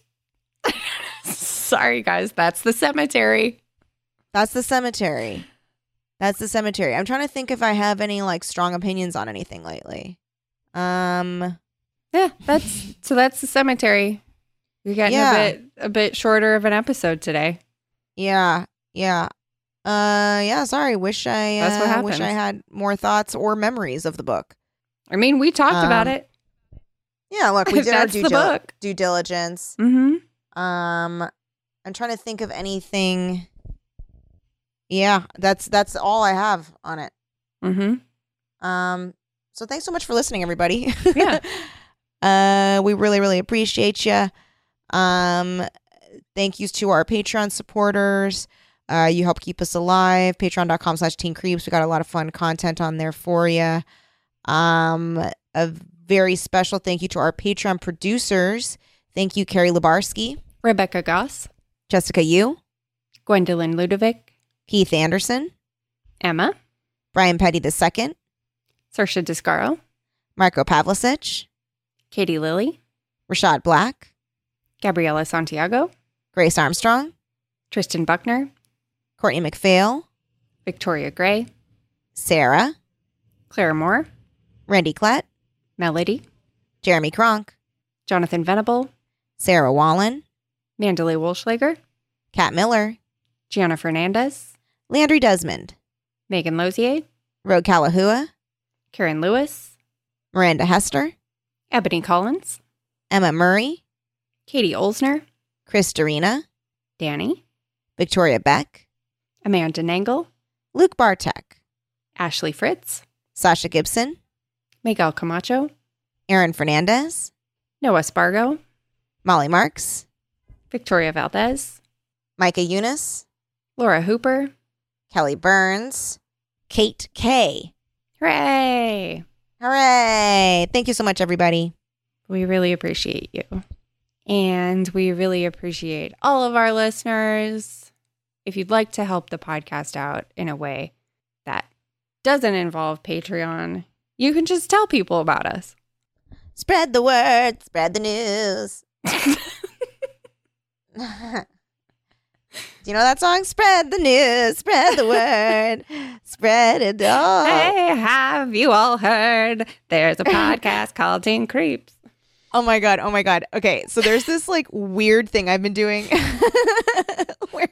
sorry guys, that's the cemetery.
That's the cemetery. That's the cemetery. I'm trying to think if I have any like strong opinions on anything lately. Um.
Yeah, that's so that's the cemetery. We're getting
Yeah.
a bit a bit shorter of an episode today.
Yeah, yeah. Uh, yeah. Sorry. Wish I.
That's what
uh, Wish I
happens.
had more thoughts or memories of the book.
I mean, we talked about
Um,
it.
Yeah. Look, we did our
That's
due,
the
dil-
book.
due diligence.
Mm-hmm.
Um, I'm trying to think of anything. Yeah, that's that's all I have on it.
Mm-hmm.
Um, so thanks so much for listening, everybody.
Yeah.
uh, we really, really appreciate you. Um, thank yous to our Patreon supporters. Uh, you help keep us alive. Patreon.com slash Teen Creeps. We got a lot of fun content on there for you. Um, a very special thank you to our Patreon producers. Thank you, Carrie Lubarsky,
Rebecca Goss,
Jessica Yu,
Gwendolyn Ludovic,
Keith Anderson,
Emma,
Brian Petty the Second,
Saoirse Descaro,
Marco Pavlicic,
Katie Lilly,
Rashad Black,
Gabriela Santiago,
Grace Armstrong,
Tristan Buckner,
Courtney McPhail,
Victoria Gray,
Sarah,
Clara Moore,
Randy Klett,
Melody,
Jeremy Kronk,
Jonathan Venable,
Sarah Wallen,
Mandalay Wolschlager,
Kat Miller,
Gianna Fernandez,
Landry Desmond,
Megan Lozier,
Rogue Kalahua,
Karen Lewis,
Miranda Hester,
Ebony Collins,
Emma Murray,
Katie Olsner,
Chris Dorina,
Danny,
Victoria Beck,
Amanda Nangle,
Luke Bartek,
Ashley Fritz,
Sasha Gibson,
Miguel Camacho,
Aaron Fernandez,
Noah Spargo,
Molly Marks,
Victoria Valdez,
Micah Eunice,
Laura Hooper.
Kelly Burns, Kate K.
Hooray!
Hooray! Thank you so much, everybody.
We really appreciate you. And we really appreciate all of our listeners. If you'd like to help the podcast out in a way that doesn't involve Patreon, you can just tell people about us.
Spread the word, spread the news. Do you know that song? Spread the news, spread the word, spread it all.
Hey, have you all heard? There's a podcast called Teen Creeps.
Oh my God. Oh my God. Okay. So there's this like weird thing I've been doing where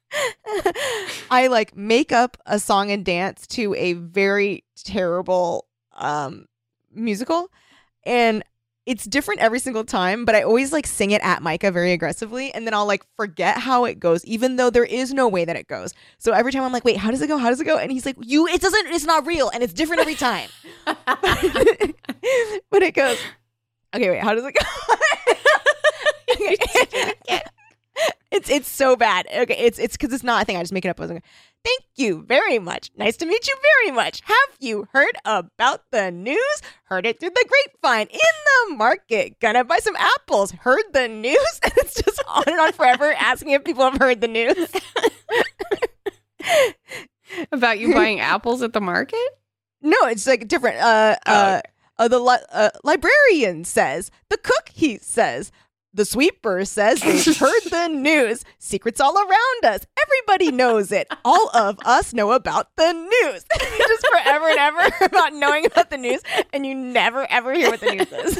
I like make up a song and dance to a very terrible um, musical. And it's different every single time, but I always like sing it at Micah very aggressively. And then I'll like forget how it goes, even though there is no way that it goes. So every time I'm like, wait, how does it go? How does it go? And he's like, you, it doesn't, it's not real. And it's different every time. But it goes, okay, wait, how does it go? Okay. It's it's so bad. Okay, it's it's because it's not a thing. I just make it up. I was like, thank you very much. Nice to meet you very much. Have you heard about the news? Heard it through the grapevine. In the market. Gonna buy some apples. Heard the news? And it's just on and on forever asking if people have heard the news.
About you buying apples at the market?
No, it's like different. Uh,
Oh,
uh, uh, the li- uh, librarian says. The cook, he says. The sweeper says they've heard the news. Secrets all around us. Everybody knows it. All of us know about the news. Just forever and ever about knowing about the news, and you never ever hear what the news is.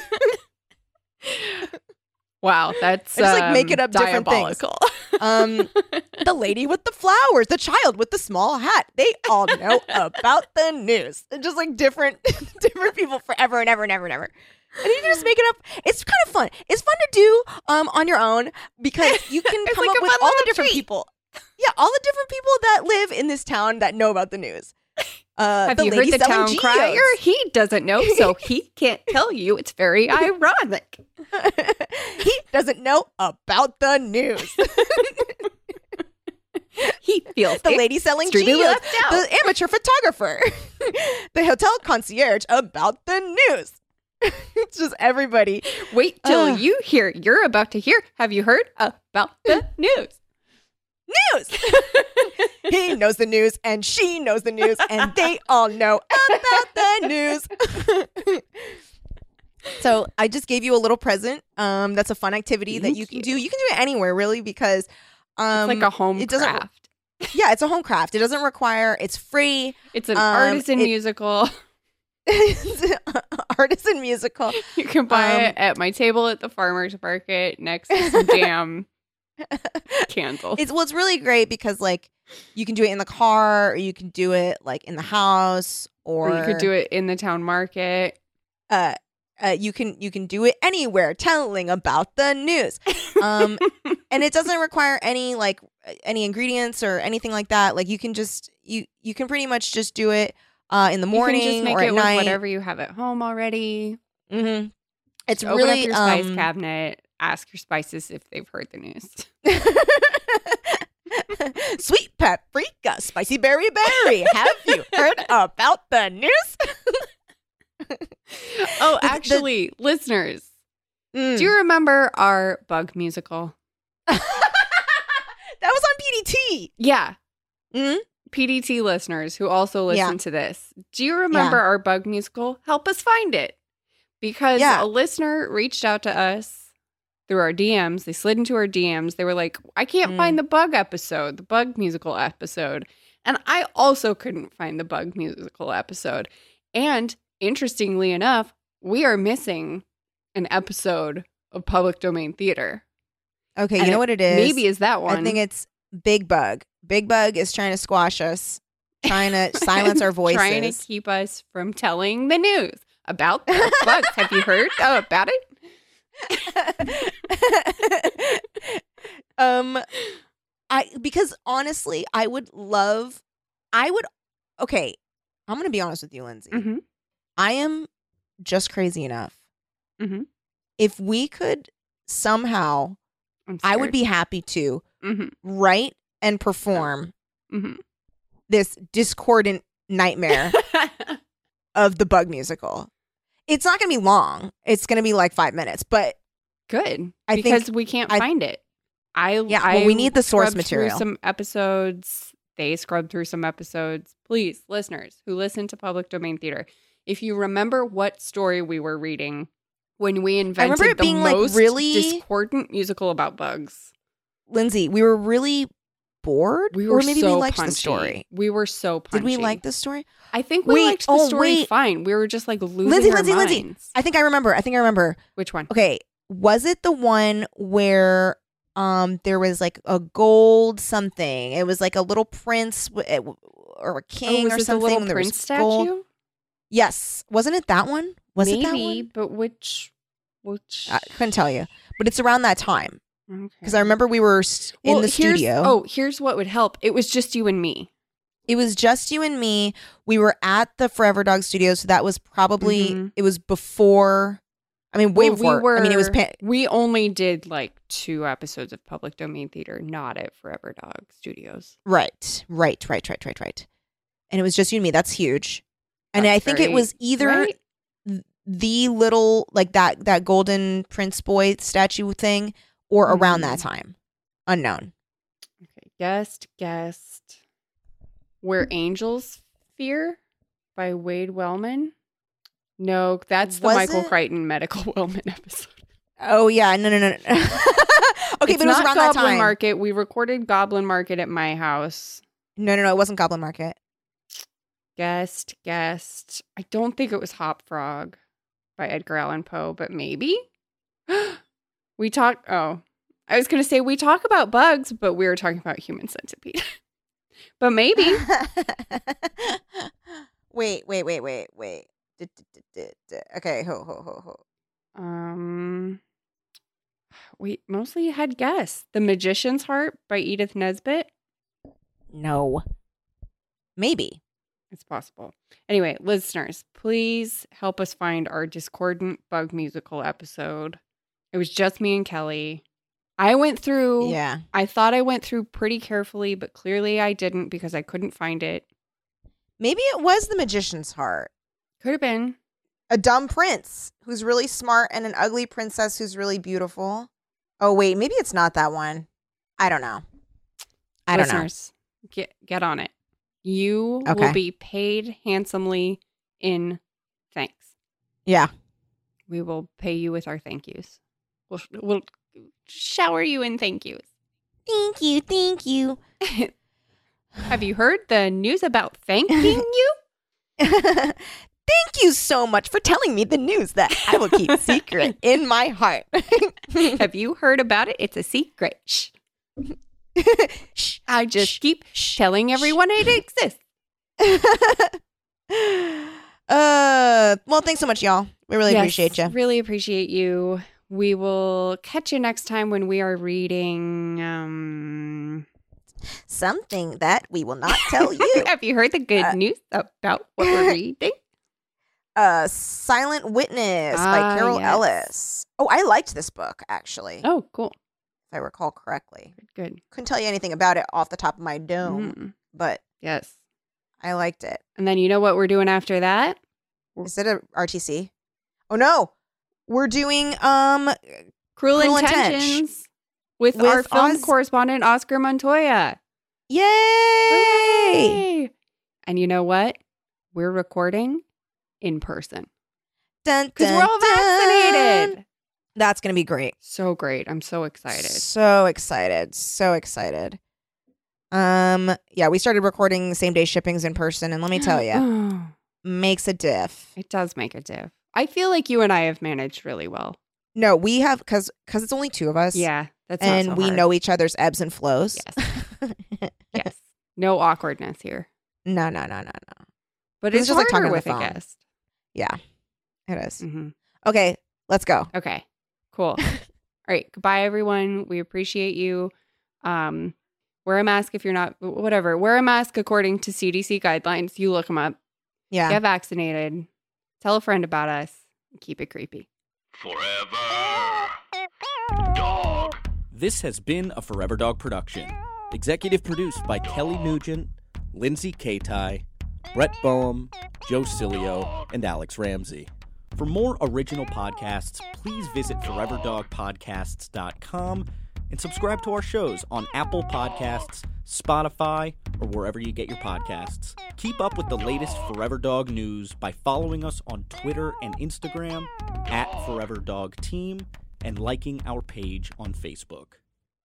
Wow, that's
I just, like,
um,
make it up different things.
diabolical.
Um, the lady with the flowers, the child with the small hat. They all know about the news. They're just like different, different people forever and ever and ever and ever. And you can just make it up. It's kind of fun. It's fun to do um on your own because you can
It's
come
like
up
a
with
fun
all the
little
different
treat.
people. Yeah, all the different people that live in this town that know about the news. Uh,
Have
the
you heard
lady
the
selling
town
Geodes.
crier? He doesn't know, so he can't tell you. It's very ironic.
He doesn't know about the news.
He feels
The lady selling
extremely
Geodes.
left out.
The amateur photographer. The hotel concierge about the news. It's just everybody.
Wait till
Ugh.
you hear. You're about to hear. Have you heard about the news?
News. He knows the news and she knows the news and they all know about the news. So I just gave you a little present. Um, that's a fun activity that
Thank
you can
you.
do. You can do it anywhere really because um,
It's like a home
it doesn't-
craft.
yeah, it's a home craft. It doesn't require. It's free.
It's an
um,
artisan
it-
musical.
Artisan musical.
You can buy
Um,
it at my table at the farmer's market next to some damn candles.
It's well, it's really great because like you can do it in the car, or you can do it like in the house, or,
Or you could do it in the town market.
Uh, uh, you can you can do it anywhere, telling about the news. Um, and it doesn't require any like any ingredients or anything like that. Like you can just you you can pretty much just do it uh in the morning
you can just make
or
it
at
with
night.
whatever you have at home already.
Mm-hmm. It's
Open
really
up your spice
um,
cabinet. Ask your spices if they've heard the news.
Sweet paprika, spicy berry berry. Have you heard about the news?
Oh,
The- the-
actually, listeners,
Mm.
do you remember our bug musical?
That was on P D T.
Yeah.
Mm?
P D T listeners who also listen
Yeah.
to this, do you remember
Yeah.
our bug musical? Help us find it. Because
Yeah.
a listener reached out to us through our D Ms. They slid into our D Ms. They were like, I can't
Mm.
find the bug episode, the bug musical episode. And I also couldn't find the bug musical episode. And interestingly enough, we are missing an episode of Public Domain Theater.
Okay,
And
you know
it
what it is?
Maybe is that one.
I think it's Big Bug. Big Bug is trying to squash us, trying to silence our voices.
Trying to keep us from telling the news about the bugs. Have you heard oh, about it?
um, I because honestly, I would love. I would. Okay, I'm gonna be honest with you, Lindsay.
Mm-hmm.
I am just crazy enough.
Mhm.
If we could somehow, I would be happy to
Mm-hmm.
write and perform
Mm-hmm.
this discordant nightmare of the Bug musical. It's not going to be long. It's going to be like five minutes, but
Good.
I
because
think
we can't
I-
find it. I
Yeah,
I
well, we need the source
scrubbed through
material.
some episodes. They scrubbed through some episodes. Please, listeners who listen to Public Domain Theater, if you remember what story we were reading when we invented
remember it
the
being, like,
most
really-
discordant musical about bugs.
Lindsay, we were really bored,
We were
or maybe
so
we liked
punchy.
the story.
We were so punchy.
Did we like the story?
I think we
Wait,
liked the
oh,
story
wait.
fine. We were just like losing
Lindsay,
our
Lindsay, Lindsay.
minds.
I think I remember. I think I remember.
Which one?
Okay, was it the one where um there was like a gold something? It was like a little prince w- eh, w- or a king
oh, was
or
it the
something.
little
and there was
prince statue?
gold. Yes, wasn't it that one? Was
Maybe,
it that one?
but which? Which?
I couldn't tell you, but it's around that time
Okay.
because I remember we were s- in
Well,
the
here's-
studio.
Oh, here's what would help. It was just you and me.
It was just you and me. We were at the Forever Dog Studio, so that was probably
Mhm.
it was before. I mean, way
Well,
before. I mean, it was.
were-
Pa-
we only did like two episodes of Public Domain Theater, not at Forever Dog Studios.
right, right, right, right, right, right. And it was just you and me. That's huge. And
That's
I think it
very-
was either
right?
th- the little like that that golden prince boy statue thing, or around that
Mhm.
time, unknown.
Okay, guest, guest. Where Angels Fear by Wade Wellman. No, that's the
Was
Michael
it?
Crichton Medical Wellman episode.
Oh yeah, no, no, no. no. okay,
It's
but it was
not
around
Goblin
that time.
Market. We recorded Goblin Market at my house.
No, no, no. It wasn't Goblin Market.
Guest, guest. I don't think it was Hop Frog by Edgar Allan Poe, but maybe. we talk. Oh, I was going to say we talk about bugs, but we were talking about Human Centipede. But maybe.
wait, wait, wait, wait, wait. D- d- d- d- d- Okay, ho, ho, ho, ho.
Um, we mostly had guests. The Magician's Heart by Edith Nesbit.
No. Maybe.
It's possible. Anyway, listeners, please help us find our discordant bug musical episode. It was just me and Kelly. I went through,
Yeah.
I thought I went through pretty carefully, but clearly I didn't because I couldn't find it.
Maybe it was the Magician's Heart.
Could have been.
A dumb prince who's really smart and an ugly princess who's really beautiful. Oh, wait. Maybe it's not that one. I don't know. I don't know.
Listeners, get get on it. You
Okay.
will be paid handsomely in thanks.
Yeah.
We will pay you with our thank yous. We'll, we'll shower you in thank yous.
Thank you. Thank you.
Have you heard the news about thanking you?
Thank you so much for telling me the news that I will keep secret in my heart.
Have you heard about it? It's a secret. Shh.
Shh.
I just
Shh.
keep telling everyone it exists.
uh, well, thanks so much, y'all. We really
Yes,
appreciate you.
Really appreciate you. We will catch you next time when we are reading. Um...
Something that we will not tell you.
Have you heard the good
Uh,
news about what we're reading?
Uh, Silent Witness
Ah,
by Carol
yes.
Ellis. Oh, I liked this book, actually,
Oh, cool.
if I recall correctly.
Good.
Couldn't tell you anything about it off the top of my dome,
Mm,
but
yes.
I liked it.
And then you know what we're doing after that?
Is it a R T C? Oh, no. We're doing um
Cruel,
Cruel Intention.
Intentions with,
With
our film
Oz-
correspondent, Oscar Montoya.
Yay!
Hooray! And you know what? We're recording in person
Dun,
because
dun,
we're all
dun.
vaccinated.
That's going to be great.
So great. I'm so excited.
So excited. So excited. Um, yeah, we started recording same day shippings in person, and let me tell you,
Oh,
makes a diff.
it does make a diff. I feel like you and I have managed really well.
No, we have because because it's only two of us.
Yeah, that's not
and
so
we
hard.
know each other's ebbs and flows.
Yes. Yes. No awkwardness here.
No, no, no, no, no.
But
It's
it's
just like
harder
talking on the
with a
phone.
guest.
Yeah, it is.
hmm
Okay, let's go.
Okay. Cool. All right. Goodbye, everyone. We appreciate you. Um, wear a mask if you're not, whatever. Wear a mask according to C D C guidelines. You look them up.
Yeah.
Get vaccinated. Tell a friend about us. Keep it creepy.
Forever Dog.
This has been a Forever Dog production. Executive produced by Kelly Nugent, Lindsay Katai, Brett Boehm, Joe Cilio, and Alex Ramsey. For more original podcasts, please visit forever dog podcasts dot com and subscribe to our shows on Apple Podcasts, Spotify, or wherever you get your podcasts. Keep up with the latest Forever Dog news by following us on Twitter and Instagram at Forever Dog Team and liking our page on Facebook.